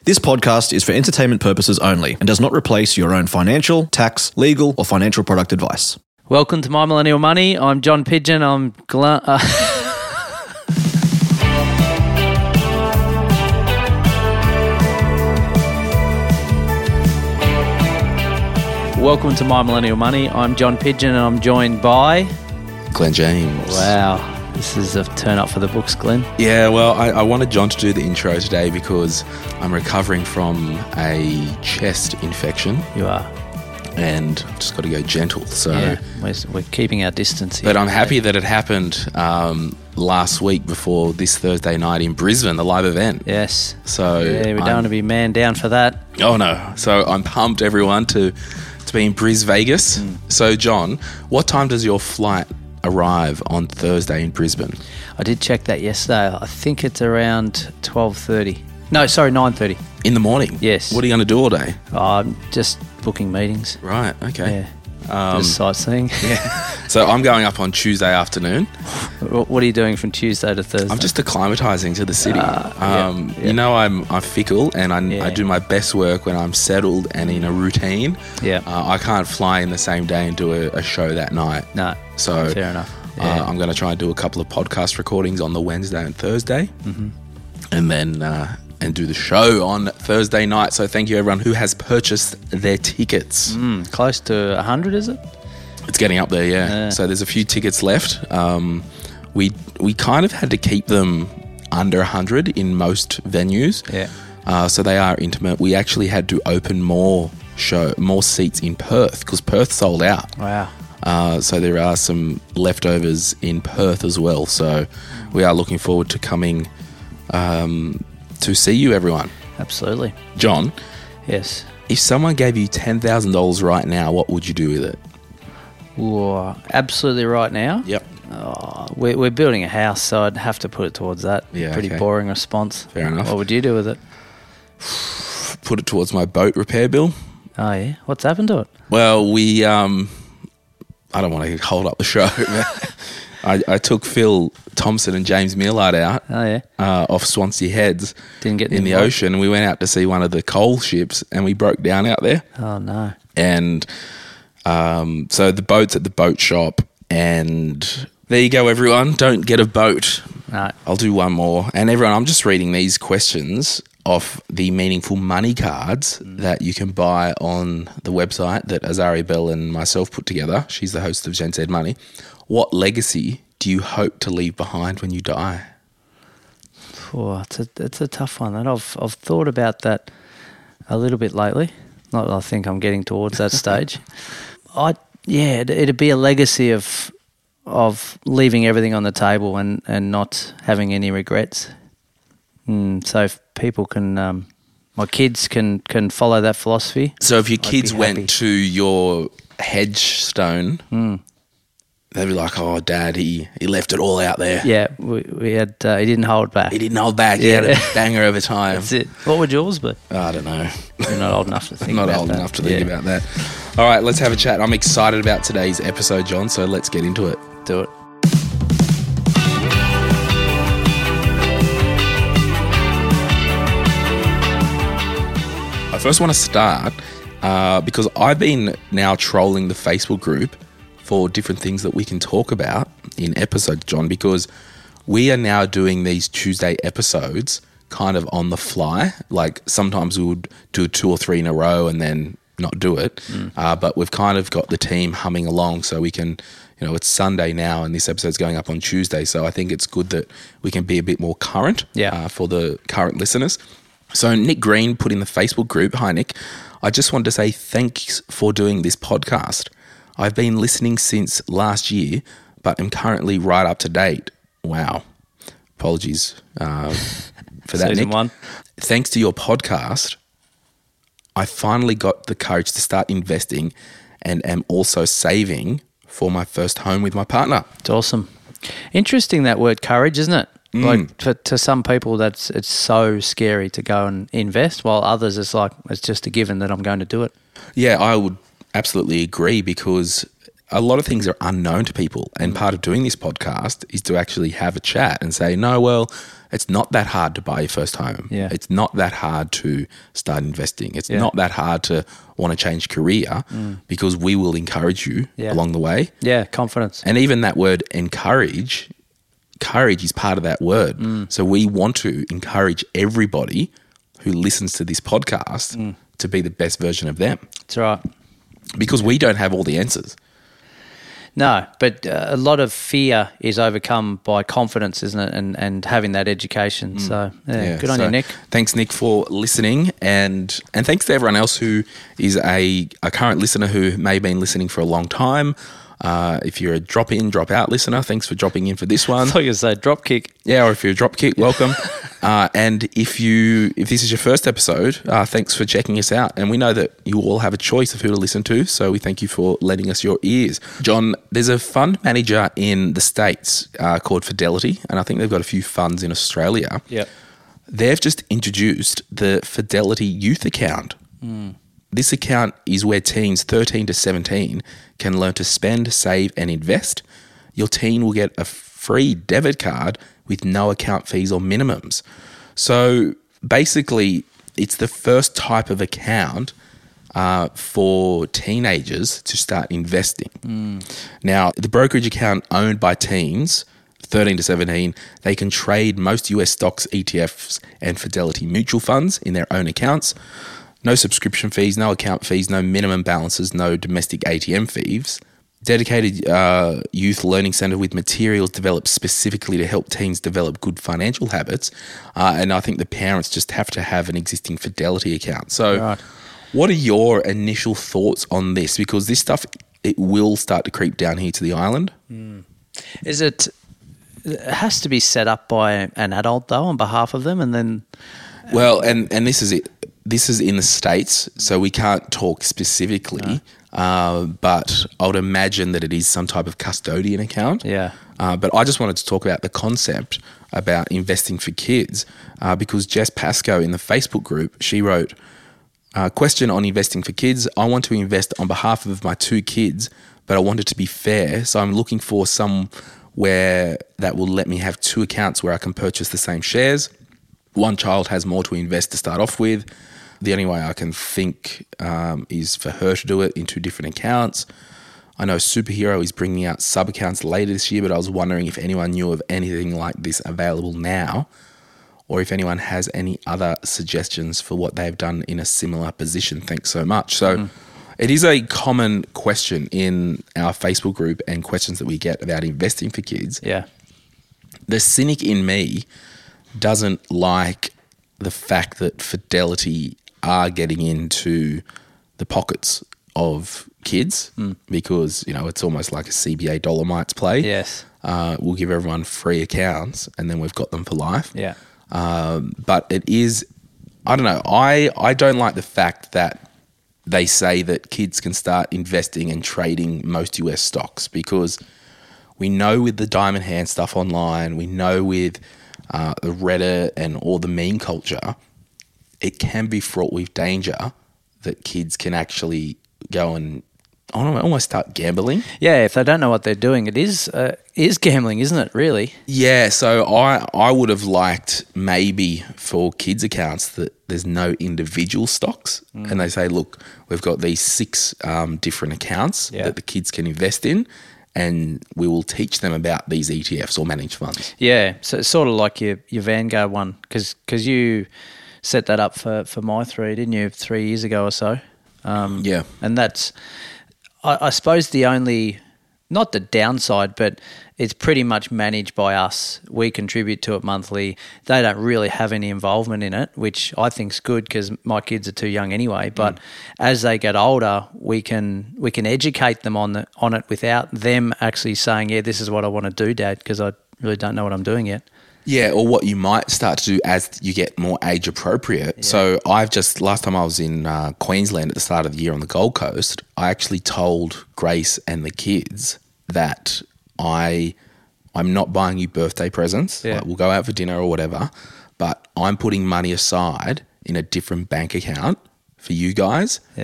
This podcast is for entertainment purposes only and does not replace your own financial, tax, legal, or financial product advice. Welcome to My Millennial Money. I'm John Pidgeon. Welcome to My Millennial Money. I'm John Pidgeon and I'm joined by... Glenn James. Wow. This is a turn up for the books, Glenn. Yeah, well, I wanted John to do the intro today because I'm recovering from a chest infection. You are. And I've just got to go gentle. So, yeah, we're keeping our distance here. But I'm happy that it happened last week before this Thursday night in Brisbane, the live event. Yes. So yeah, we don't want to be man down for that. Oh, no. So I'm pumped, everyone, to be in Vegas. So, John, what time does your flight arrive on Thursday in Brisbane? I did check that yesterday. I think it's around 12:30. No, sorry, 9:30. In the morning? Yes. What are you going to do all day? I'm just booking meetings. Right, okay. Yeah. Just sightseeing. Yeah. So I'm going up on Tuesday afternoon. What are you doing from Tuesday to Thursday? I'm just acclimatising to the city. Yep. You know, I'm fickle and I do my best work when I'm settled and in a routine. Yeah. I can't fly in the same day and do a show that night. No. So fair enough. Yeah. I'm going to try and do a couple of podcast recordings on the Wednesday and Thursday, and then and do the show on Thursday night. So thank you everyone who has purchased their tickets. Close to 100, is it? It's getting up there, yeah. So there's a few tickets left. We kind of had to keep them under 100 in most venues. Yeah. So they are intimate. We actually had to open more seats in Perth because Perth sold out. Wow. So there are some leftovers in Perth as well. So we are looking forward to coming to see you, everyone. Absolutely. John. Yes. If someone gave you $10,000 right now, what would you do with it? Ooh, absolutely right now? Yep. We're building a house, so I'd have to put it towards that. Yeah, Pretty okay. boring response. Fair enough. What would you do with it? Put it towards my boat repair bill. Oh, yeah? What's happened to it? Well, we... I don't want to hold up the show. I took Phil Thompson and James Millard out off Swansea Heads Didn't get in the ocean. And we went out to see one of the coal ships and we broke down out there. Oh, no. And so the boat's at the boat shop and there you go, everyone. Don't get a boat. No. I'll do one more. And everyone, I'm just reading these questions off the Meaningful Money cards that you can buy on the website that Azaria Bell and myself put together. She's the host of Gen Z Money. What legacy do you hope to leave behind when you die? Oh, it's a tough one. And I've thought about that a little bit lately. Not that I think I'm getting towards that stage. It'd be a legacy of leaving everything on the table and not having any regrets. So if people can, my kids can follow that philosophy. So if your kids went to your headstone, they'd be like, "Oh, Dad, he left it all out there." Yeah, we had. He didn't hold back. He didn't hold back. He had a banger over time. That's it. What would yours be? I don't know. You're not old enough to think I'm about not old that. enough to think about that. All right, let's have a chat. I'm excited about today's episode, John, so let's get into it. Do it. I first want to start because I've been now trolling the Facebook group for different things that we can talk about in episodes, John, because we are now doing these Tuesday episodes kind of on the fly. Like sometimes we would do 2 or 3 in a row and then not do it. But we've kind of got the team humming along so we can, it's Sunday now and this episode's going up on Tuesday. So I think it's good that we can be a bit more current for the current listeners. So Nick Green put in the Facebook group, "Hi Nick, I just wanted to say thanks for doing this podcast. I've been listening since last year, but am currently right up to date." Wow. Apologies for that, Season Nick. 1. Thanks to your podcast, I finally got the courage to start investing and am also saving for my first home with my partner. It's awesome. Interesting, that word courage, isn't it? Like to some people, it's so scary to go and invest, while others it's just a given that I'm going to do it. Yeah, I would absolutely agree because a lot of things are unknown to people. And part of doing this podcast is to actually have a chat and say, no, well, it's not that hard to buy your first home. Yeah. It's not that hard to start investing. It's not that hard to want to change career because we will encourage you along the way. Yeah, confidence. And even that word encourage, courage is part of that word. So we want to encourage everybody who listens to this podcast to be the best version of them. That's right. Because we don't have all the answers. No, but a lot of fear is overcome by confidence, isn't it? And having that education. So, good on you, Nick. Thanks, Nick, for listening. And thanks to everyone else who is a current listener who may have been listening for a long time. If you're a drop-in, drop-out listener, thanks for dropping in for this one. I thought you were going to say drop kick. Yeah, or if you're a drop kick, welcome. And if this is your first episode, thanks for checking us out. And we know that you all have a choice of who to listen to, so we thank you for lending us your ears. John, there's a fund manager in the States called Fidelity, and I think they've got a few funds in Australia. Yep. They've just introduced the Fidelity Youth Account. This account is where teens 13 to 17 can learn to spend, save, and invest. Your teen will get a free debit card with no account fees or minimums. So basically, it's the first type of account for teenagers to start investing. Now, the brokerage account owned by teens 13 to 17, they can trade most US stocks, ETFs, and Fidelity mutual funds in their own accounts. No subscription fees, no account fees, no minimum balances, no domestic ATM fees. Dedicated youth learning centre with materials developed specifically to help teens develop good financial habits. And I think the parents just have to have an existing Fidelity account. So what are your initial thoughts on this? Because this stuff, it will start to creep down here to the island. Is it has to be set up by an adult, though, on behalf of them, and then... Well, and this is it. This is in the States, so we can't talk specifically, but I would imagine that it is some type of custodian account. Yeah. But I just wanted to talk about the concept about investing for kids because Jess Pascoe in the Facebook group, she wrote, question on investing for kids. I want to invest on behalf of my 2 kids, but I want it to be fair. So I'm looking for somewhere that will let me have 2 accounts where I can purchase the same shares. One child has more to invest to start off with. The only way I can think is for her to do it in 2 different accounts. I know Superhero is bringing out sub-accounts later this year, but I was wondering if anyone knew of anything like this available now, or if anyone has any other suggestions for what they've done in a similar position. Thanks so much. So it is a common question in our Facebook group and questions that we get about investing for kids. Yeah. The cynic in me doesn't like the fact that Fidelity are getting into the pockets of kids because, it's almost like a CBA Dolomites play. Yes. We'll give everyone free accounts and then we've got them for life. Yeah. But it is, I don't know, I don't like the fact that they say that kids can start investing and trading most US stocks because we know with the diamond hand stuff online, we know with the Reddit and all the meme culture, it can be fraught with danger that kids can actually go and almost start gambling. Yeah, if they don't know what they're doing, it is gambling, isn't it, really? Yeah, so I would have liked maybe for kids' accounts that there's no individual stocks and they say, look, we've got these 6 different accounts that the kids can invest in, and we will teach them about these ETFs or managed funds. Yeah, so it's sort of like your Vanguard one, because you set that up for my 3, didn't you, 3 years ago or so? Yeah. And that's, I suppose, the only, not the downside, but it's pretty much managed by us. We contribute to it monthly. They don't really have any involvement in it, which I think is good because my kids are too young anyway. But as they get older, we can educate them on it without them actually saying, yeah, this is what I want to do, Dad, because I really don't know what I'm doing yet. Yeah, or what you might start to do as you get more age appropriate. Yeah. So last time I was in Queensland at the start of the year on the Gold Coast, I actually told Grace and the kids that I'm not buying you birthday presents. Yeah. Like, we'll go out for dinner or whatever, but I'm putting money aside in a different bank account for you guys. Yeah.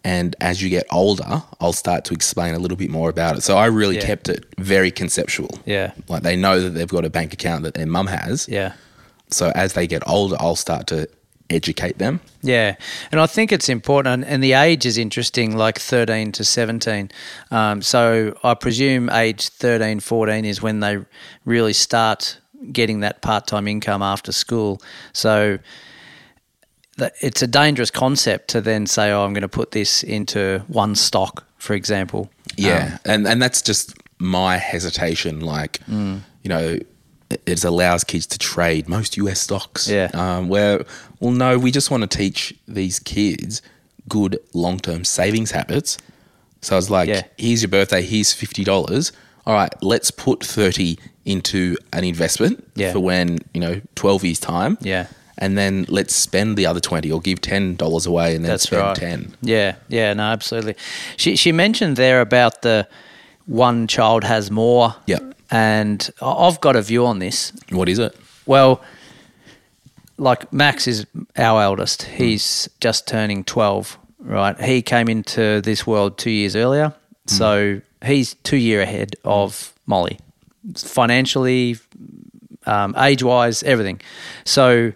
And as you get older, I'll start to explain a little bit more about it. So I really kept it very conceptual. Yeah. Like they know that they've got a bank account that their mum has. Yeah. So as they get older, I'll start to educate them. Yeah, and I think it's important, and the age is interesting, like 13 to 17. So I presume age 13, 14 is when they really start getting that part-time income after school. So it's a dangerous concept to then say, oh, I'm going to put this into one stock, for example. Yeah, and that's just my hesitation. Like, you know, it allows kids to trade most US stocks. Yeah. Where, well, no, we just want to teach these kids good long-term savings habits. So I was like, here's your birthday, here's $50. All right, let's put 30 into an investment for when, 12 years' time. Yeah. And then let's spend the other 20 or give $10 away and then spend 10. Yeah, no, absolutely. She mentioned there about the one child has more. Yep. And I've got a view on this. What is it? Well, like Max is our eldest. He's just turning 12, right? He came into this world 2 years earlier. So he's 2 years ahead of Molly, financially, age-wise, everything. So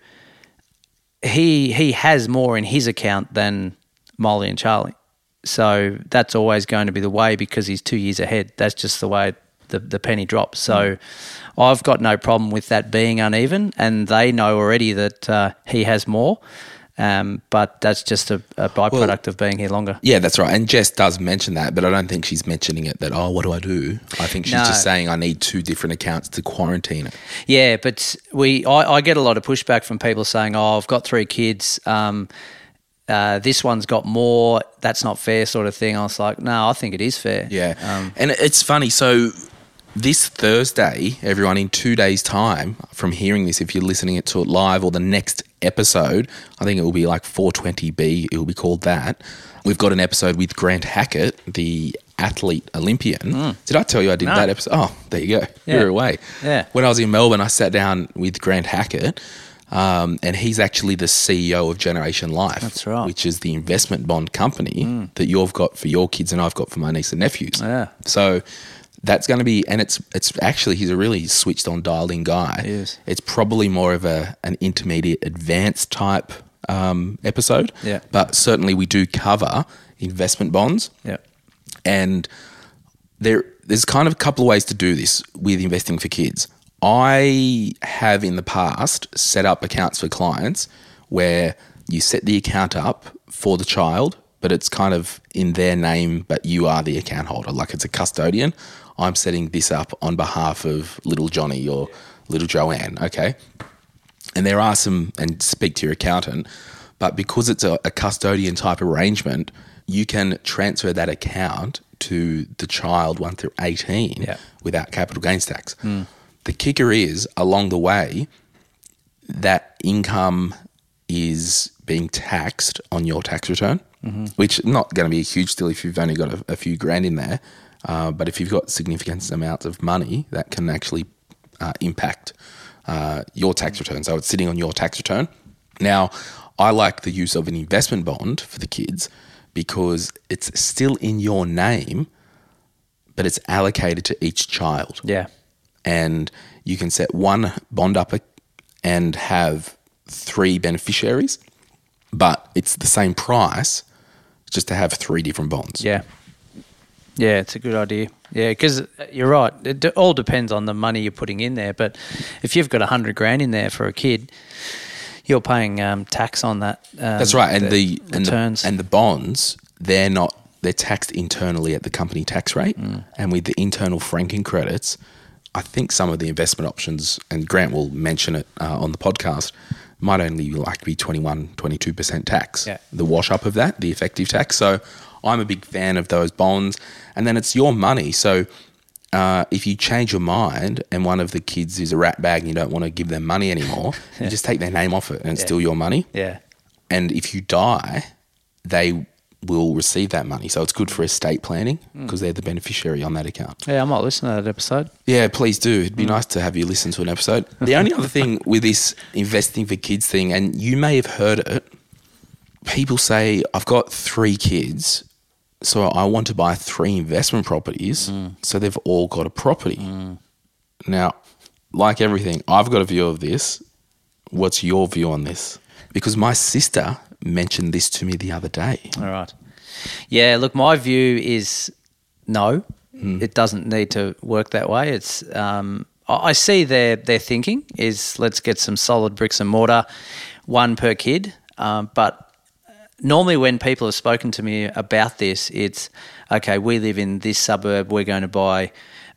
he has more in his account than Molly and Charlie. So that's always going to be the way because he's 2 years ahead. That's just the way the penny drops. So I've got no problem with that being uneven, and they know already that he has more. But that's just a byproduct of being here longer. Yeah, that's right. And Jess does mention that, but I don't think she's mentioning it that, what do I do? I think she's just saying I need 2 different accounts to quarantine it. Yeah, but I get a lot of pushback from people saying, I've got 3 kids, this one's got more, that's not fair sort of thing. I was like, no, I think it is fair. Yeah. And it's funny. So this Thursday, everyone, in 2 days' time from hearing this, if you're listening to it live or the next episode, I think it will be like 420B, it will be called that. We've got an episode with Grant Hackett, the athlete Olympian. Did I tell you I did that episode? Oh, there you go. You're away. Yeah. When I was in Melbourne, I sat down with Grant Hackett, and he's actually the CEO of Generation Life. That's right. Which is the investment bond company that you've got for your kids and I've got for my niece and nephews. Yeah. So that's going to be, and it's actually, he's a really switched on, dialed in guy. He is. It's probably more of an intermediate advanced type episode. Yeah. But certainly we do cover investment bonds. Yeah. And there's kind of a couple of ways to do this with investing for kids. I have in the past set up accounts for clients where you set the account up for the child, but it's kind of in their name, but you are the account holder, like it's a custodian. I'm setting this up on behalf of little Johnny or little Joanne, okay? And there are some, and speak to your accountant, but because it's a custodian type arrangement, you can transfer that account to the child 1 through 18 without capital gains tax. The kicker is, along the way, that income is being taxed on your tax return, which is not going to be a huge deal if you've only got a few grand in there. But if you've got significant amounts of money, that can actually impact your tax return. So it's sitting on your tax return. Now, I like the use of an investment bond for the kids because it's still in your name, but it's allocated to each child. Yeah. And you can set one bond up and have 3 beneficiaries, but it's the same price just to have 3 different bonds. Yeah. Yeah, it's a good idea. Yeah, because you're right. It all depends on the money you're putting in there. But if you've got 100 grand in there for a kid, you're paying tax on that. That's right. And the returns. And the bonds, they're taxed internally at the company tax rate. And with the internal franking credits, I think some of the investment options, and Grant will mention it on the podcast, might only be 21, 22% tax. Yeah. The wash up of that, the effective tax. So I'm a big fan of those bonds. And then it's your money. So if you change your mind and one of the kids is a rat bag and you don't want to give them money anymore, you just take their name off it and it's still your money. Yeah. And if you die, they will receive that money. So it's good for estate planning because they're the beneficiary on that account. Yeah, I might listen to that episode. Yeah, please do. It'd be nice to have you listen to an episode. The only other thing with this investing for kids thing, and you may have heard it, people say, I've got 3 kids, so I want to buy 3 investment properties, so they've all got a property. Now, like everything, I've got a view of this. What's your view on this? Because my sister mentioned this to me the other day. All right. Yeah, look, my view is no. It doesn't need to work that way. It's I see their thinking is let's get some solid bricks and mortar, 1 per kid. But normally when people have spoken to me about this, it's, okay, we live in this suburb, we're going to buy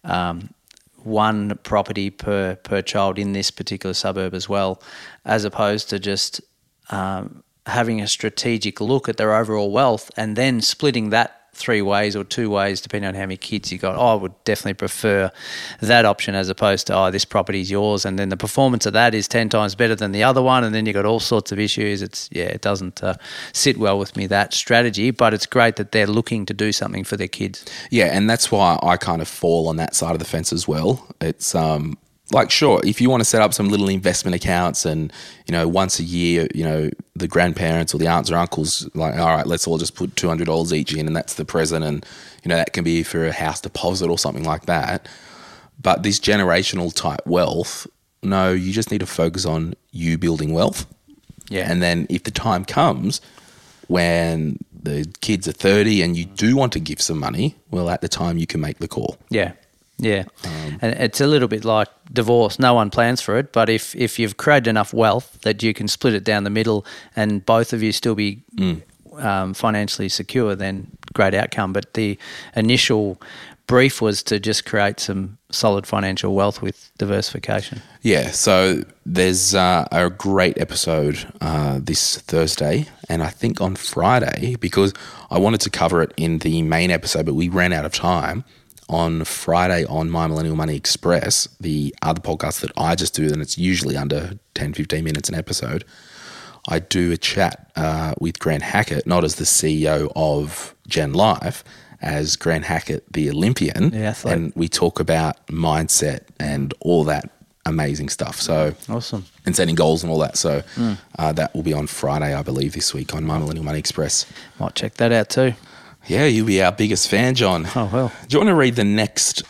1 property per child in this particular suburb as well, as opposed to just having a strategic look at their overall wealth and then splitting that 3 ways or 2 ways, depending on how many kids you got. I would definitely prefer that option as opposed to, this property's yours, and then the performance of that is 10 times better than the other one, and then you got all sorts of issues. It doesn't sit well with me, that strategy, but it's great that they're looking to do something for their kids. Yeah, and that's why I kind of fall on that side of the fence as well. It's like, sure, if you want to set up some little investment accounts and, once a year, the grandparents or the aunts or uncles, like, all right, let's all just put $200 each in and that's the present, and, that can be for a house deposit or something like that. But this generational type wealth, no, you just need to focus on you building wealth. Yeah. And then if the time comes when the kids are 30 and you do want to give some money, well, at the time you can make the call. Yeah. Yeah, and it's a little bit like divorce. No one plans for it, but if you've created enough wealth that you can split it down the middle and both of you still be financially secure, then great outcome. But the initial brief was to just create some solid financial wealth with diversification. Yeah, so there's a great episode this Thursday, and I think on Friday, because I wanted to cover it in the main episode, but we ran out of time. On Friday on My Millennial Money Express, the other podcast that I just do, and it's usually under 10, 15 minutes an episode, I do a chat with Grant Hackett, not as the CEO of Gen Life, as Grant Hackett, the Olympian. Yeah, and we talk about mindset and all that amazing stuff. So awesome. And setting goals and all that. So that will be on Friday, I believe, this week on My Millennial Money Express. Might check that out too. Yeah, you'll be our biggest fan, John. Oh, well. Do you want to read the next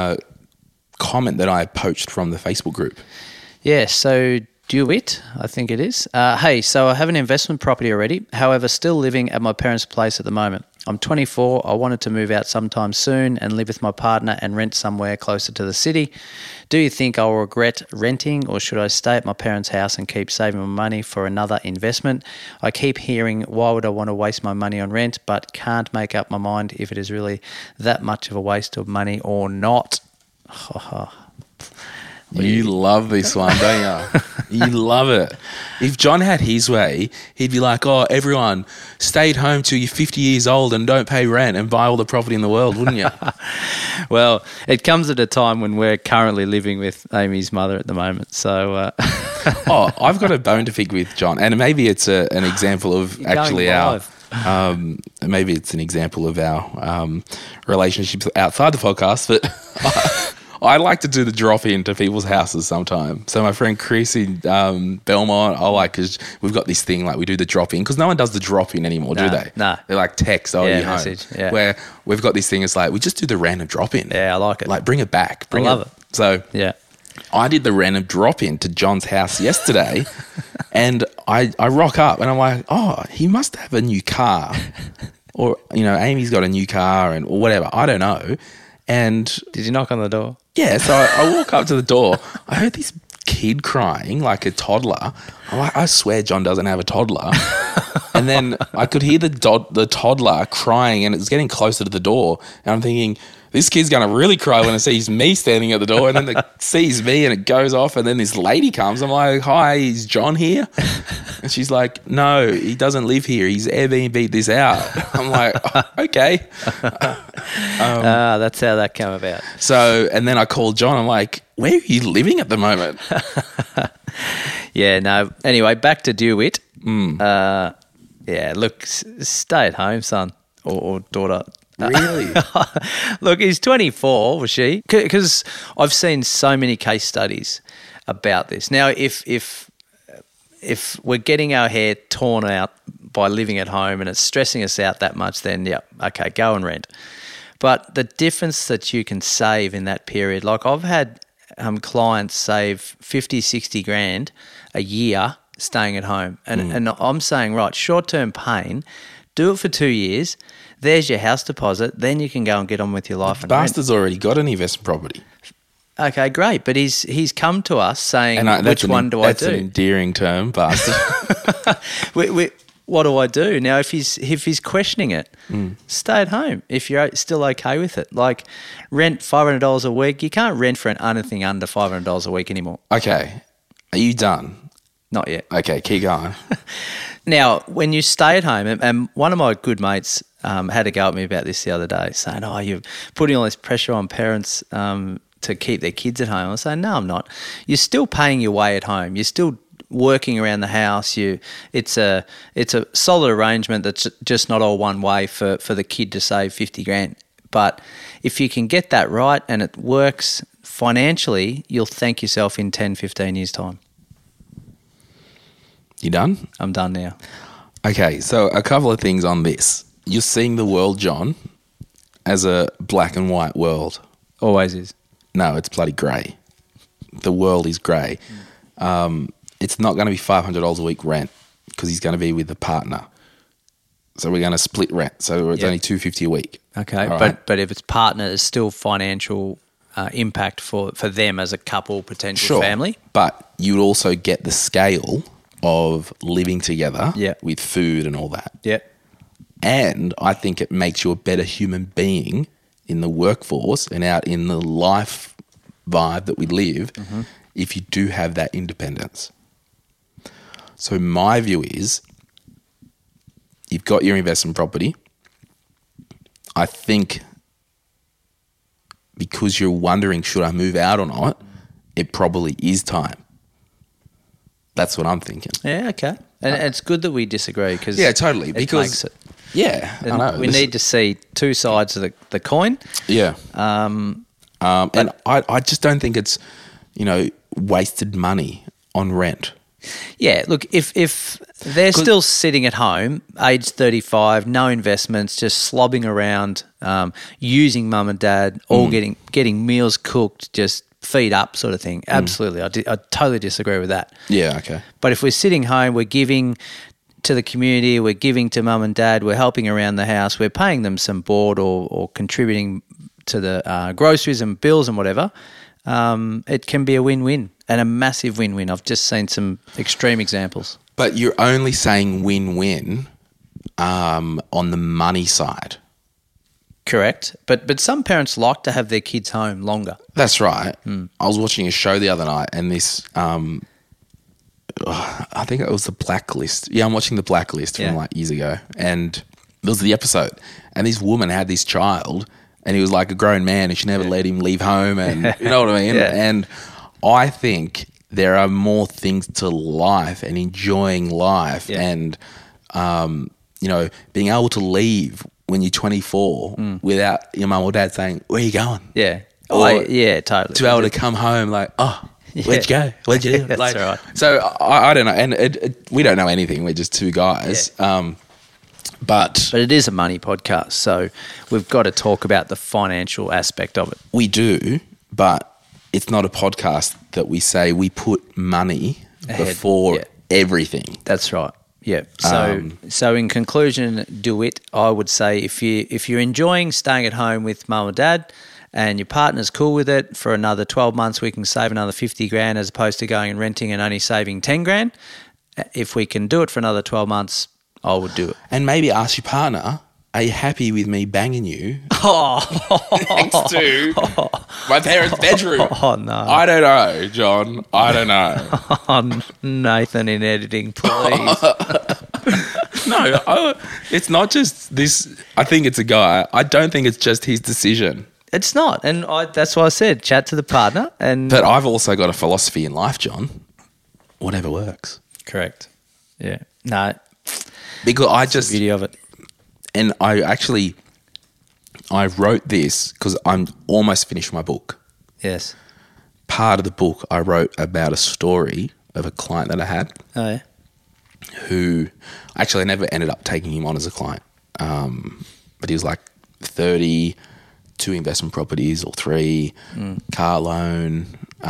comment that I poached from the Facebook group? Yeah, so DeWitt, I think it is. Hey, so I have an investment property already, however, still living at my parents' place at the moment. I'm 24. I wanted to move out sometime soon and live with my partner and rent somewhere closer to the city. Do you think I'll regret renting, or should I stay at my parents' house and keep saving my money for another investment? I keep hearing, why would I want to waste my money on rent, but can't make up my mind if it is really that much of a waste of money or not. You love this one, don't you? You love it. If John had his way, he'd be like, everyone, stay at home till you're 50 years old and don't pay rent and buy all the property in the world, wouldn't you? Well, it comes at a time when we're currently living with Amy's mother at the moment. So, I've got a bone to pick with John, and maybe it's an example of actually our... maybe it's an example of our relationships outside the podcast, but... I like to do the drop-in to people's houses sometimes. So my friend Chris in Belmont, because we've got this thing, like we do the drop-in, because no one does the drop-in anymore, do they? No. They're like text, you home. Message, yeah. Where we've got this thing, it's like we just do the random drop-in. Yeah, I like it. Like bring it back. I love it. So yeah. I did the random drop-in to John's house yesterday and I rock up and I'm like, he must have a new car. Or, Amy's got a new car or whatever. I don't know. And did you knock on the door? Yeah, so I walk up to the door. I heard this kid crying like a toddler. I'm like, I swear John doesn't have a toddler. And then I could hear the toddler crying, and it's getting closer to the door. And I'm thinking, this kid's going to really cry when it sees me standing at the door. And then it sees me and it goes off. And then this lady comes. I'm like, hi, is John here? And she's like, no, he doesn't live here. He's Airbnb'd this out. I'm like, okay. That's how that came about. So, and then I called John. I'm like, where are you living at the moment? Yeah, no. Anyway, back to DeWitt. Yeah, look, stay at home, son or daughter. Really? Look, he's 24, was she? Because I've seen so many case studies about this. Now, if we're getting our hair torn out by living at home and it's stressing us out that much, then, yeah, okay, go and rent. But the difference that you can save in that period, like I've had clients save 50, 60 grand a year staying at home. And I'm saying, right, short-term pain, do it for 2 years. There's your house deposit. Then you can go and get on with your life. The bastard's already got an investment property. Okay, great. But he's come to us saying, which one do I do? That's an endearing term, bastard. What do I do? Now, if he's questioning it, stay at home if you're still okay with it. Like, rent $500 a week. You can't rent for anything under $500 a week anymore. Okay. Are you done? Not yet. Okay, keep going. Now, when you stay at home, and one of my good mates had a go at me about this the other day, saying, "Oh, you're putting all this pressure on parents to keep their kids at home." I was saying, "No, I'm not. You're still paying your way at home. You're still working around the house. It's a solid arrangement that's just not all one way for the kid to save 50 grand. But if you can get that right and it works financially, you'll thank yourself in 10, 15 years' time." You done? I'm done now. Okay, so a couple of things on this. You're seeing the world, John, as a black and white world. Always is. No, it's bloody grey. The world is grey. It's not going to be $500 a week rent because he's going to be with a partner. So we're going to split rent. So it's only $250 a week. Okay, but if it's partner, there's still financial impact for them as a couple, potential family. But you'd also get the scale of living together with food and all that. Yeah. And I think it makes you a better human being in the workforce and out in the life vibe that we live if you do have that independence. So my view is you've got your investment property. I think because you're wondering, should I move out or not, it probably is time. That's what I'm thinking. Yeah, okay. And it's good that we disagree because totally. Because I know. We need to see two sides of the coin. Yeah. And I just don't think it's, wasted money on rent. Yeah, look, if they're still sitting at home, age 35, no investments, just slobbing around, using mum and dad, all getting meals cooked, just feed up sort of thing. Absolutely. I totally disagree with that. Yeah, okay. But if we're sitting home, we're giving to the community, we're giving to mum and dad, we're helping around the house, we're paying them some board or contributing to the groceries and bills and whatever, it can be a win-win and a massive win-win. I've just seen some extreme examples. But you're only saying win-win on the money side. Correct. But some parents like to have their kids home longer. That's right. I was watching a show the other night and this, I think it was The Blacklist. Yeah, I'm watching The Blacklist from years ago. And it was the episode. And this woman had this child and he was like a grown man and she never let him leave home and you know what I mean? Yeah. And I think there are more things to life and enjoying life and, being able to leave when you're 24 without your mum or dad saying, "Where are you going?" Yeah. Totally. To be able to come home like, "Oh, where'd you go? Where'd you do?" That's right. So I don't know. And we don't know anything. We're just two guys. Yeah. But it is a money podcast. So we've got to talk about the financial aspect of it. We do, but it's not a podcast that we say we put money before everything. That's right. Yeah. So in conclusion, do it. I would say if you're enjoying staying at home with mum and dad and your partner's cool with it, for another 12 months we can save another 50 grand as opposed to going and renting and only saving 10 grand. If we can do it for another 12 months, I would do it. And maybe ask your partner, are you happy with me banging you next to my parents' bedroom? Oh, no. I don't know, John. I don't know. Oh, Nathan in editing, please. No, it's not just this. I think it's a guy. I don't think it's just his decision. It's not. And that's why I said chat to the partner. But I've also got a philosophy in life, John. Whatever works. Correct. Yeah. No. Because I just... the beauty of it. And I wrote this because I'm almost finished my book. Yes. Part of the book I wrote about a story of a client that I had. Oh, yeah. who actually I never ended up taking him on as a client. But he was like 30, 2 investment properties or 3, car loan,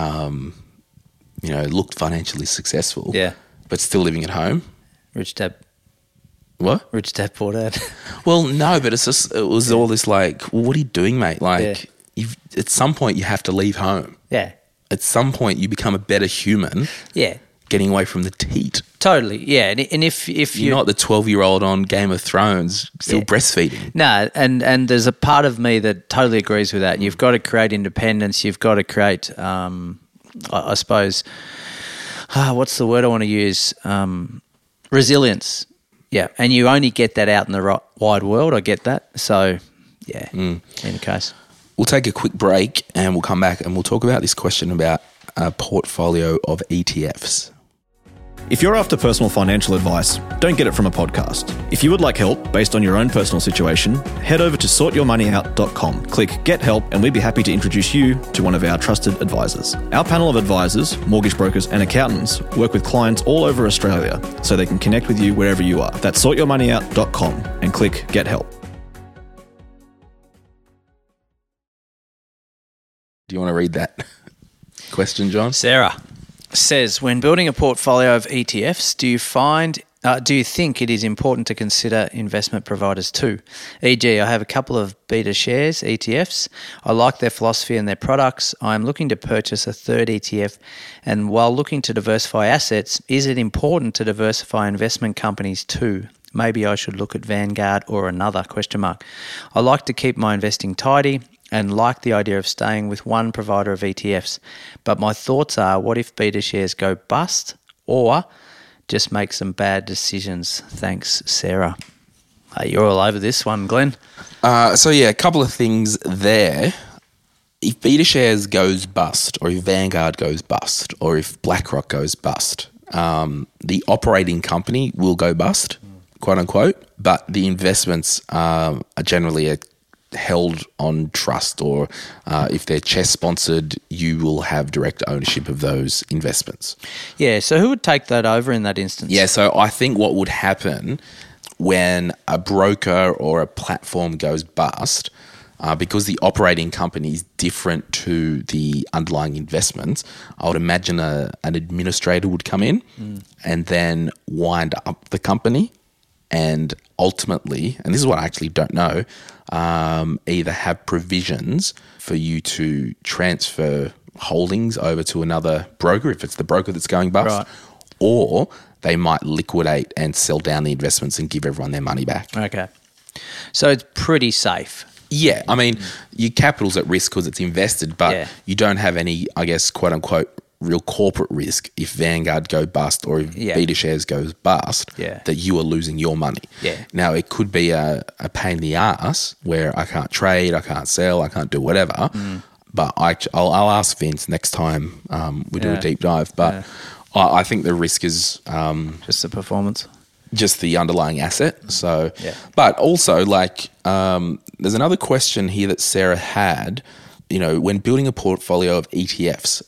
looked financially successful. Yeah. But still living at home. Rich Dad. What? Rich Dad, Poor Dad. Well, no, but it was all this like, well, what are you doing, mate? Like, at some point you have to leave home. Yeah. At some point you become a better human. Yeah. Getting away from the teat. Totally, yeah. And if you're not the 12-year-old on Game of Thrones still breastfeeding. No, and there's a part of me that totally agrees with that. You've got to create independence. You've got to create, I suppose, what's the word I want to use? Resilience. Yeah, and you only get that out in the wide world. I get that. So, yeah, in any case. We'll take a quick break and we'll come back and we'll talk about this question about a portfolio of ETFs. If you're after personal financial advice, don't get it from a podcast. If you would like help based on your own personal situation, head over to sortyourmoneyout.com, click Get Help, and we'd be happy to introduce you to one of our trusted advisors. Our panel of advisors, mortgage brokers and accountants work with clients all over Australia so they can connect with you wherever you are. That's sortyourmoneyout.com and click Get Help. Do you want to read that question, John? Sarah says, when building a portfolio of ETFs, do you think it is important to consider investment providers too? E.g., I have a couple of beta shares, ETFs. I like their philosophy and their products. I am looking to purchase a third ETF, and while looking to diversify assets, is it important to diversify investment companies too? Maybe I should look at Vanguard or another, ? I like to keep my investing tidy and like the idea of staying with one provider of ETFs. But my thoughts are, what if beta shares go bust or just make some bad decisions? Thanks, Sarah. You're all over this one, Glenn. A couple of things there. If beta shares goes bust, or if Vanguard goes bust, or if BlackRock goes bust, the operating company will go bust, quote unquote, but the investments are generally held on trust, or if they're CHESS sponsored, you will have direct ownership of those investments. Yeah, so who would take that over in that instance? Yeah, so I think what would happen when a broker or a platform goes bust, because the operating company is different to the underlying investments, I would imagine an administrator would come in and then wind up the company, and ultimately, and this is what I actually don't know, either have provisions for you to transfer holdings over to another broker if it's the broker that's going bust, right, or they might liquidate and sell down the investments and give everyone their money back. Okay. So it's pretty safe. Yeah. I mean, your capital's at risk because it's invested, but you don't have any, I guess, quote unquote, real corporate risk if Vanguard go bust or if beta shares goes bust, that you are losing your money. Yeah. Now, it could be a pain in the ass where I can't trade, I can't sell, I can't do whatever, but I'll ask Vince next time we do a deep dive, but I think the risk is just the performance, just the underlying asset. So, but also there's another question here that Sarah had, when building a portfolio of ETFs,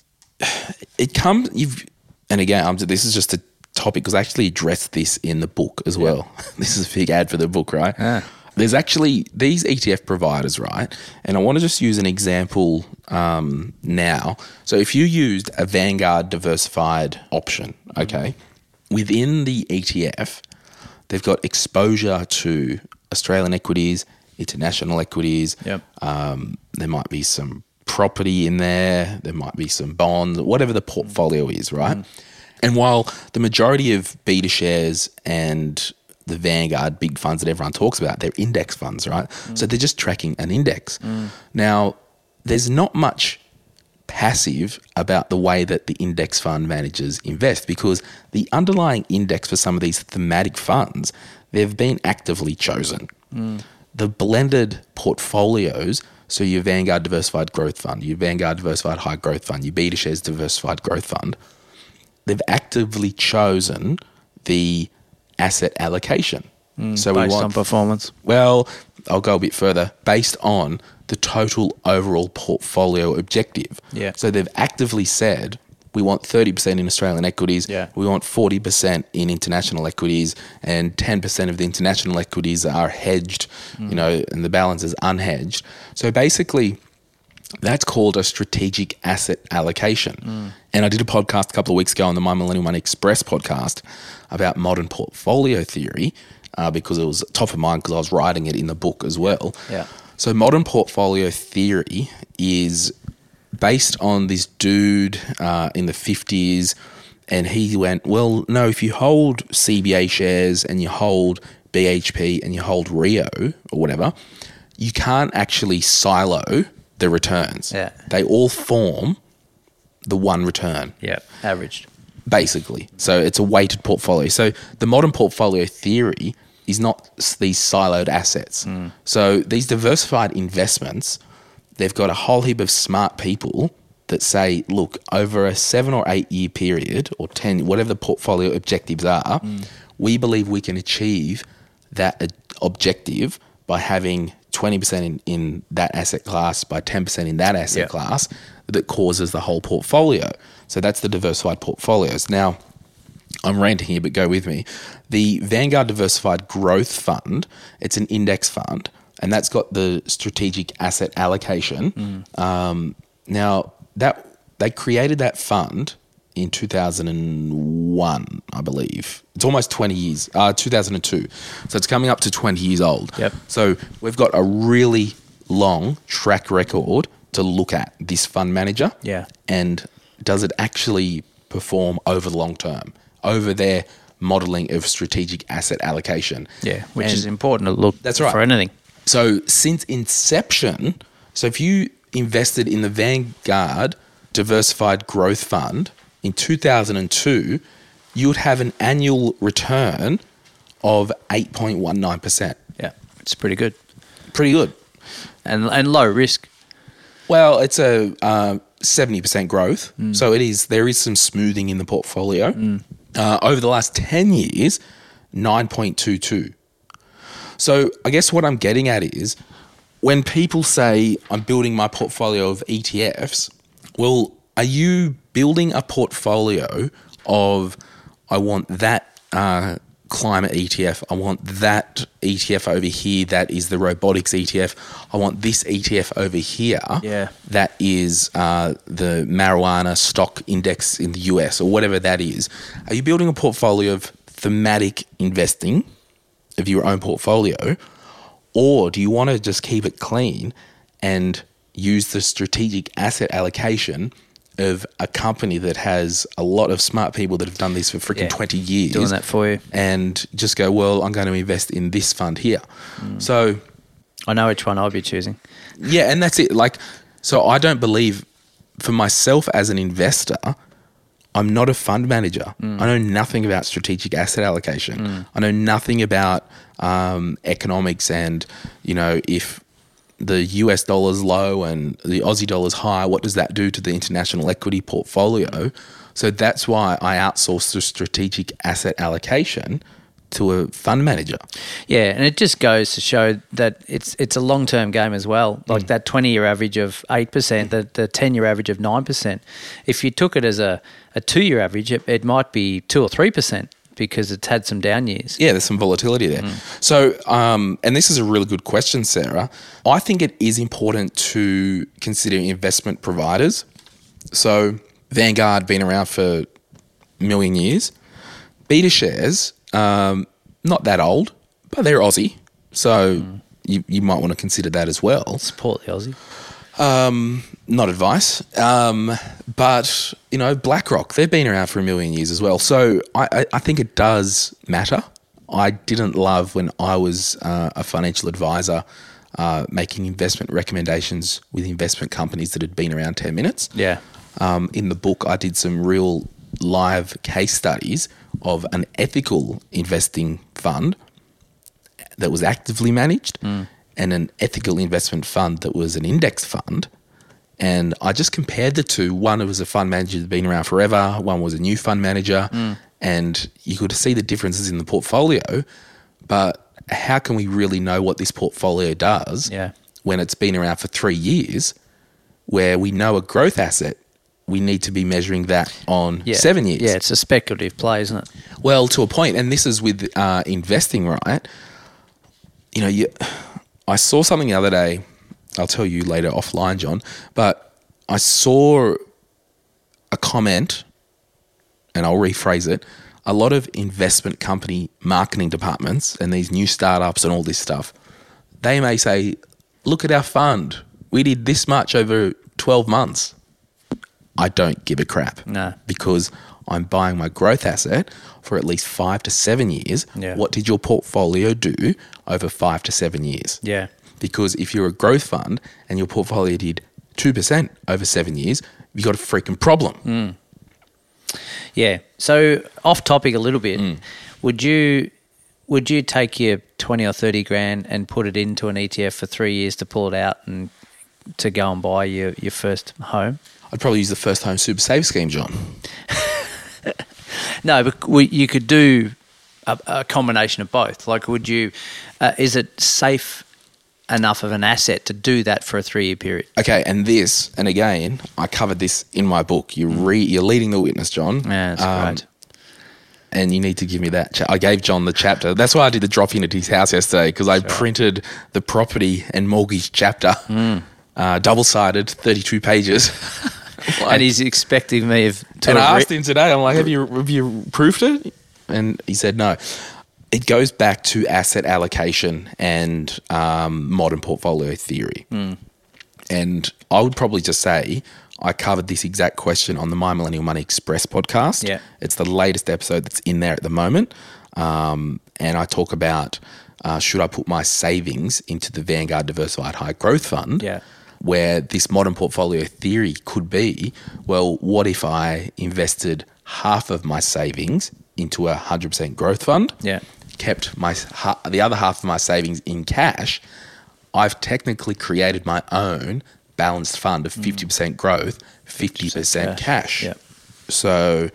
and again, this is just a topic because I actually addressed this in the book as well. This is a big ad for the book, right? Yeah. There's actually these ETF providers, right? And I want to just use an example now. So if you used a Vanguard diversified option, okay, within the ETF, they've got exposure to Australian equities, international equities. Yep. There might be some property in there. There might be some bonds, whatever the portfolio is, right? And while the majority of beta shares and the Vanguard big funds that everyone talks about, they're index funds, right? So they're just tracking an index. Now, there's not much passive about the way that the index fund managers invest because the underlying index for some of these thematic funds, they've been actively chosen. The blended portfolios, so your Vanguard Diversified Growth Fund, your Vanguard Diversified High Growth Fund, your Beta Shares Diversified Growth Fund, they've actively chosen the asset allocation. So based on performance? Well, I'll go a bit further. Based on the total overall portfolio objective. Yeah. So they've actively said, we want 30% in Australian equities. Yeah. We want 40% in international equities, and 10% of the international equities are hedged, and the balance is unhedged. So basically, that's called a strategic asset allocation. And I did a podcast a couple of weeks ago on the My Millennial Money Express podcast about modern portfolio theory because it was top of mind because I was writing it in the book as well. Yeah. So modern portfolio theory is based on this dude in the 50s, and he went, well, no, if you hold CBA shares and you hold BHP and you hold Rio or whatever, you can't actually silo the returns. Yeah. They all form the one return. Yeah, averaged. Basically. So it's a weighted portfolio. So the modern portfolio theory is not these siloed assets. So these diversified investments, they've got a whole heap of smart people that say, look, over a 7 or 8 year period or 10, whatever the portfolio objectives are, we believe we can achieve that objective by having 20% in that asset class, by 10% in that asset class, that causes the whole portfolio. So that's the diversified portfolios. Now, I'm ranting here, but go with me. The Vanguard Diversified Growth Fund, it's an index fund, and that's got the strategic asset allocation. Now, they created that fund in 2001, I believe. It's almost 20 years, 2002. So it's coming up to 20 years old. Yep. So we've got a really long track record to look at this fund manager. Yeah. And does it actually perform over the long term, over their modelling of strategic asset allocation? Yeah, which is important to look That's right. for anything. So since inception, so if you invested in the Vanguard Diversified Growth Fund in 2002, you would have an annual return of 8.19%. Yeah, it's pretty good. Pretty good. And low risk. Well, it's a 70% growth. So there is some smoothing in the portfolio. Over the last 10 years, 9.22. So I guess what I'm getting at is when people say I'm building my portfolio of ETFs, well, are you building a portfolio of I want that climate ETF, I want that ETF over here that is the robotics ETF, I want this ETF over here that is the marijuana stock index in the US or whatever that is. Are you building a portfolio of thematic investing of your own portfolio, or do you want to just keep it clean and use the strategic asset allocation of a company that has a lot of smart people that have done this for freaking 20 years. Doing that for you. And just go, well, I'm going to invest in this fund here. So I know which one I'll be choosing. Yeah, and that's it. So I don't believe, for myself as an investor, I'm not a fund manager. I know nothing about strategic asset allocation. I know nothing about economics and, if the US dollar's low and the Aussie dollar's high, what does that do to the international equity portfolio? So that's why I outsource the strategic asset allocation to a fund manager. Yeah, and it just goes to show that it's a long-term game as well. Like that 20-year average of 8%, the 10-year average of 9%. If you took it as a 2-year average, it might be 2 or 3%. Because it's had some down years. Yeah, there's some volatility there. So, and this is a really good question, Sarah. I think it is important to consider investment providers. So, Vanguard been around for a million years. BetaShares, not that old, but they're Aussie. So, you might want to consider that as well. Support the Aussie. Not advice. But, BlackRock, they've been around for a million years as well. So I think it does matter. I didn't love when I was a financial advisor making investment recommendations with investment companies that had been around 10 minutes. Yeah. In the book, I did some real live case studies of an ethical investing fund that was actively managed and an ethical investment fund that was an index fund. And I just compared the two. One was a fund manager that had been around forever. One was a new fund manager. And you could see the differences in the portfolio. But how can we really know what this portfolio does when it's been around for 3 years, where we know a growth asset we need to be measuring that on 7 years. Yeah, it's a speculative play, isn't it? Well, to a point, and this is with investing, right? You know, I saw something the other day. I'll tell you later offline, John, but I saw a comment, and I'll rephrase it. A lot of investment company marketing departments and these new startups and all this stuff, they may say, look at our fund. We did this much over 12 months. I don't give a crap. No. Because I'm buying my growth asset for at least 5 to 7 years. Yeah. What did your portfolio do over 5 to 7 years? Yeah. Because if you're a growth fund and your portfolio did 2% over 7 years, you've got a freaking problem. Yeah. So off topic a little bit, would you take your 20 or 30 grand and put it into an ETF for 3 years to pull it out and to go and buy your first home? I'd probably use the First Home Super Save Scheme, John. No, but you could do a combination of both. Like, would you? Is it safe enough of an asset to do that for a 3-year period? Okay, and again, I covered this in my book. You're leading the witness, John. Yeah, that's great. And you need to give me that. I gave John the chapter. That's why I did the drop in at his house yesterday, because I printed the property and mortgage chapter, double-sided, 32 pages. And he's expecting me to. And I asked him today, I'm like, have you proofed it? And he said no. It goes back to asset allocation and modern portfolio theory. And I would probably just say I covered this exact question on the My Millennial Money Express podcast. Yeah. It's the latest episode that's in there at the moment. And I talk about should I put my savings into the Vanguard Diversified High Growth Fund? Yeah. Where this modern portfolio theory could be, well, what if I invested half of my savings into a 100% growth fund? Yeah. Kept the other half of my savings in cash. I've technically created my own balanced fund of 50% growth, 50% cash. Yep. So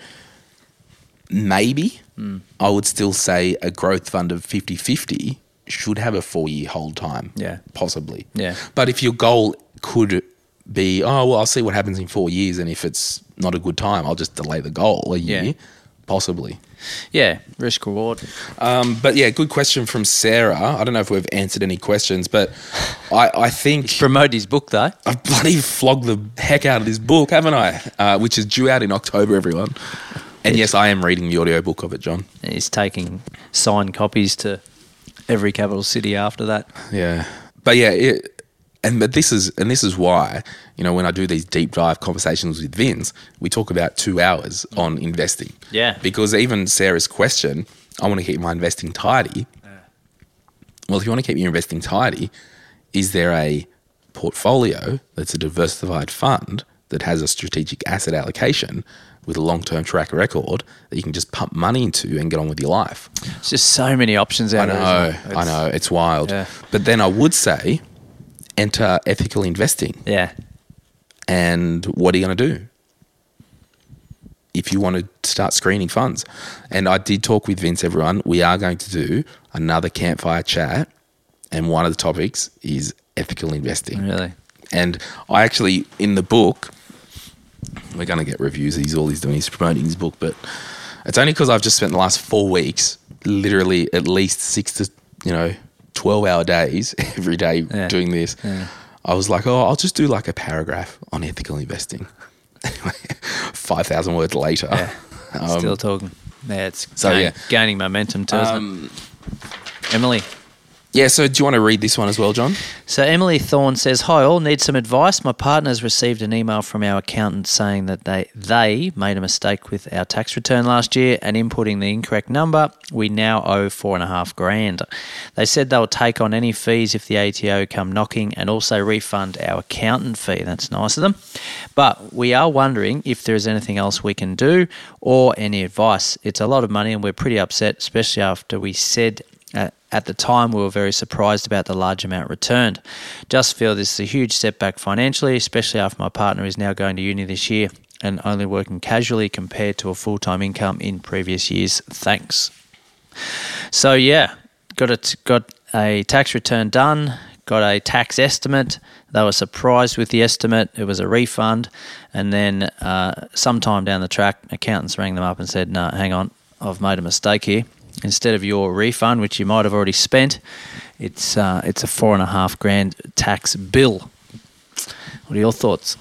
maybe I would still say a growth fund of 50-50 should have a 4-year hold time. Yeah. Possibly. Yeah. But if your goal could be, I'll see what happens in 4 years, and if it's not a good time, I'll just delay the goal a year. Yeah. Possibly. Yeah, risk reward. But yeah, good question from Sarah. I don't know if we've answered any questions, but I think Promote his book though. I've bloody flogged the heck out of this book, haven't I? Which is due out in October, everyone. And yes, I am reading the audiobook of it, John. He's taking signed copies to every capital city after that. Yeah. But yeah, but this is why, when I do these deep dive conversations with Vince, we talk about 2 hours on investing. Yeah. Because even Sarah's question, I want to keep my investing tidy. Yeah. Well, if you want to keep your investing tidy, is there a portfolio that's a diversified fund that has a strategic asset allocation with a long-term track record that you can just pump money into and get on with your life? It's just so many options out there. I know. It's wild. Yeah. But then I would say enter ethical investing. Yeah. And what are you going to do if you want to start screening funds? And I did talk with Vince, everyone. We are going to do another campfire chat, and one of the topics is ethical investing. Really? And I actually, in the book, we're going to get reviews. All he's doing is promoting his book, but it's only because I've just spent the last 4 weeks, literally at least 6 to 12-hour days every day doing this. Yeah. I was like, I'll just do like a paragraph on ethical investing. 5,000 words later. Yeah. Still talking. Yeah, it's gaining momentum too, isn't it? Emily. Yeah, so do you want to read this one as well, John? So Emily Thorne says, "Hi all, need some advice. My partner's received an email from our accountant saying that they made a mistake with our tax return last year and inputting the incorrect number. We now owe $4,500. They said they'll take on any fees if the ATO come knocking and also refund our accountant fee." That's nice of them. "But we are wondering if there is anything else we can do or any advice. It's a lot of money and we're pretty upset, especially after we said at the time we were very surprised about the large amount returned. Just feel this is a huge setback financially, especially after my partner is now going to uni this year and only working casually compared to a full-time income in previous years. Thanks." So yeah, got a tax return done, got a tax estimate. They were surprised with the estimate. It was a refund. And then sometime down the track, accountants rang them up and said, no, hang on, I've made a mistake here. Instead of your refund, which you might have already spent, it's a $4,500 tax bill. What are your thoughts?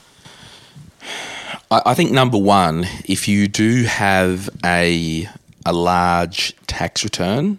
I think number one, if you do have a large tax return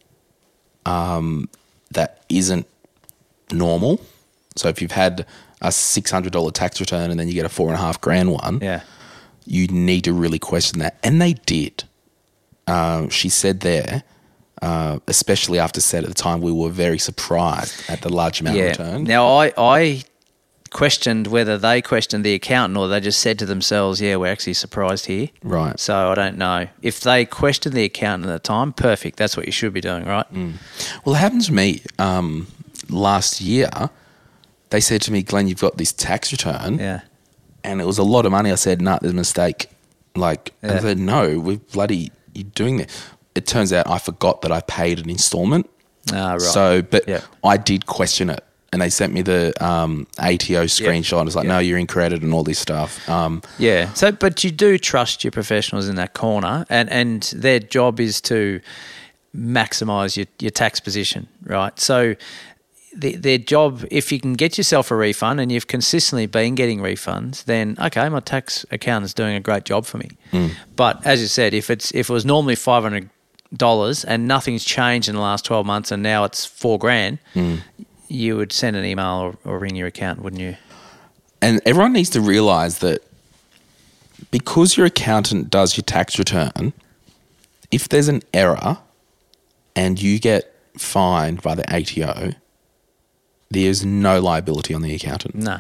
that isn't normal, so if you've had a $600 tax return and then you get a $4,500 one, you need to really question that. And they did. She said there, especially after said at the time, we were very surprised at the large amount of return. Now, I questioned whether they questioned the accountant or they just said to themselves, yeah, we're actually surprised here. Right. So I don't know. If they questioned the accountant at the time, perfect. That's what you should be doing, right? Well, it happened to me last year. They said to me, Glenn, you've got this tax return. Yeah. And it was a lot of money. I said, nah, there's a mistake. I said, no, you're doing that. It turns out I forgot that I paid an installment. Right. So, I did question it. And they sent me the ATO screenshot. It was like, no, you're incorrect and all this stuff. So, but you do trust your professionals in that corner, and their job is to maximise your tax position, right? So their job, if you can get yourself a refund and you've consistently been getting refunds, then, okay, my tax accountant's doing a great job for me. But as you said, if it was normally $500 and nothing's changed in the last 12 months and now it's $4,000, you would send an email or ring your accountant, wouldn't you? And everyone needs to realise that because your accountant does your tax return, if there's an error and you get fined by the ATO, there's no liability on the accountant. No.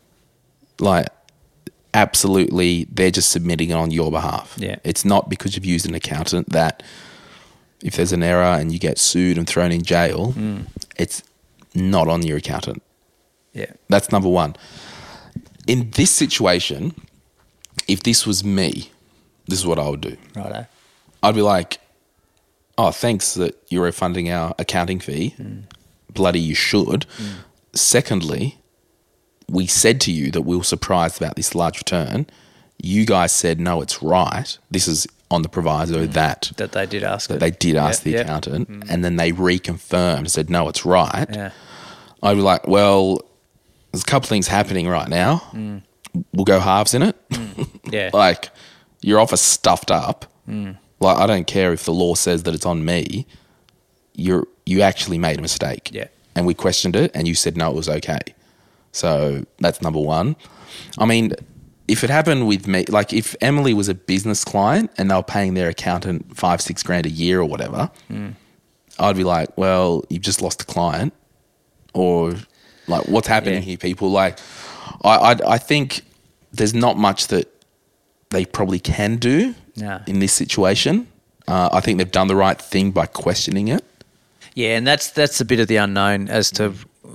Absolutely, they're just submitting it on your behalf. Yeah. It's not because you've used an accountant that if there's an error and you get sued and thrown in jail, it's not on your accountant. Yeah. That's number one. In this situation, if this was me, this is what I would do. Righto. I'd be like, oh, thanks that you're refunding our accounting fee. Bloody you should. Secondly, we said to you that we were surprised about this large return. You guys said, no, it's right. This is on the proviso that they did ask the accountant, and then they reconfirmed and said, no, it's right. Yeah. I'd be like, well, there's a couple things happening right now. We'll go halves in it. Yeah. Your office stuffed up. I don't care if the law says that it's on me. You actually made a mistake. Yeah. And we questioned it and you said, no, it was okay. So that's number one. I mean, if it happened with me, if Emily was a business client and they were paying their accountant $5,000-6,000 a year or whatever, I'd be like, well, you've just lost a client, or what's happening here, people? I think there's not much that they probably can do in this situation. I think they've done the right thing by questioning it. Yeah, and that's a bit of the unknown as to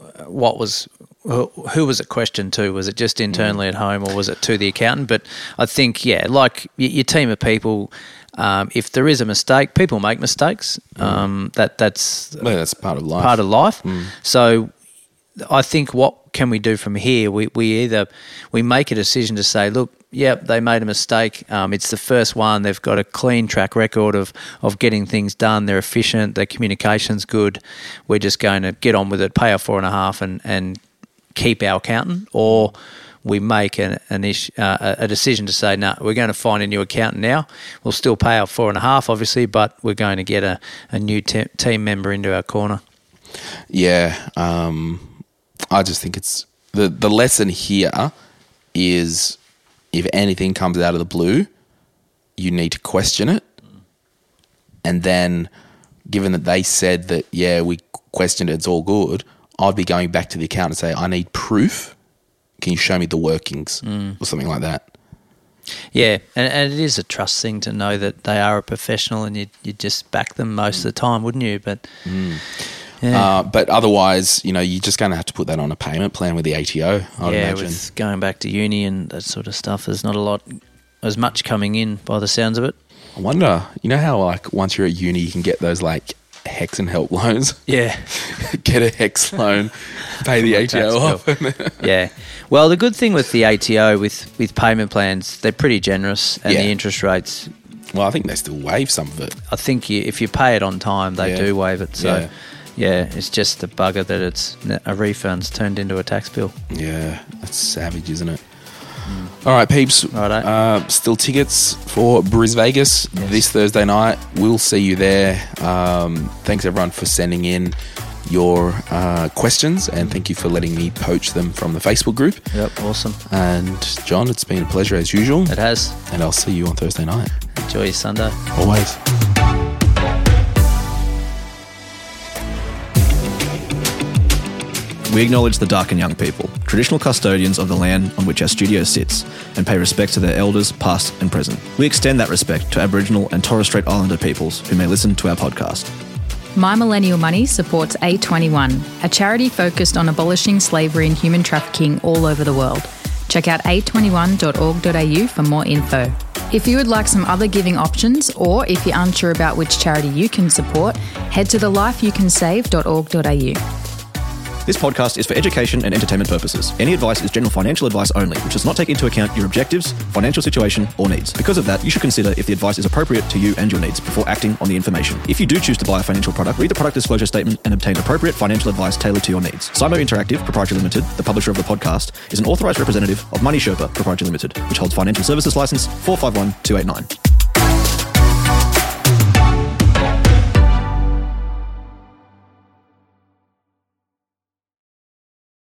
who was it questioned to? Was it just internally at home or was it to the accountant? But I think, your team of people, if there is a mistake, people make mistakes. That's part of life. So I think what can we do from here? We either make a decision to say, look, they made a mistake. It's the first one. They've got a clean track record of getting things done. They're efficient. Their communication's good. We're just going to get on with it, pay our $4,500 and keep our accountant, or we make a decision to say, no, we're going to find a new accountant now. We'll still pay our $4,500, obviously, but we're going to get a new team member into our corner. Yeah, I just think it's the lesson here is if anything comes out of the blue, you need to question it. And then given that they said that, we questioned it, it's all good, I'd be going back to the accountant and say, I need proof. Can you show me the workings or something like that? Yeah, and it is a trust thing to know that they are a professional and you just back them most of the time, wouldn't you? But but otherwise, you're just going to have to put that on a payment plan with the ATO, I'd imagine. With going back to uni and that sort of stuff, there's not as much coming in by the sounds of it. I wonder, how once you're at uni you can get those HEX and HELP loans. Yeah. Get a HEX loan, pay the ATO off. Yeah. Well, the good thing with the ATO, with payment plans, they're pretty generous, and Yeah. the interest rates, Well, I think they still waive some of it. I think if you pay it on time, they Yeah. do waive it. So, Yeah. yeah, it's just the bugger that it's a refund's turned into a tax bill. Yeah, that's savage, isn't it? All right, peeps. Righto. Still tickets for Bris Vegas this Thursday night. We'll see you there. Thanks, everyone, for sending in your questions, and thank you for letting me poach them from the Facebook group. Yep, awesome. And, John, it's been a pleasure as usual. It has. And I'll see you on Thursday night. Enjoy your Sunday. Always. We acknowledge the Dark and Young people, traditional custodians of the land on which our studio sits, and pay respect to their elders, past and present. We extend that respect to Aboriginal and Torres Strait Islander peoples who may listen to our podcast. My Millennial Money supports A21, a charity focused on abolishing slavery and human trafficking all over the world. Check out a21.org.au for more info. If you would like some other giving options, or if you're unsure about which charity you can support, head to thelifeyoucansave.org.au. This podcast is for education and entertainment purposes. Any advice is general financial advice only, which does not take into account your objectives, financial situation, or needs. Because of that, you should consider if the advice is appropriate to you and your needs before acting on the information. If you do choose to buy a financial product, read the product disclosure statement and obtain appropriate financial advice tailored to your needs. Simo Interactive Proprietary Limited, the publisher of the podcast, is an authorised representative of Money Sherpa Proprietary Limited, which holds financial services license 451289.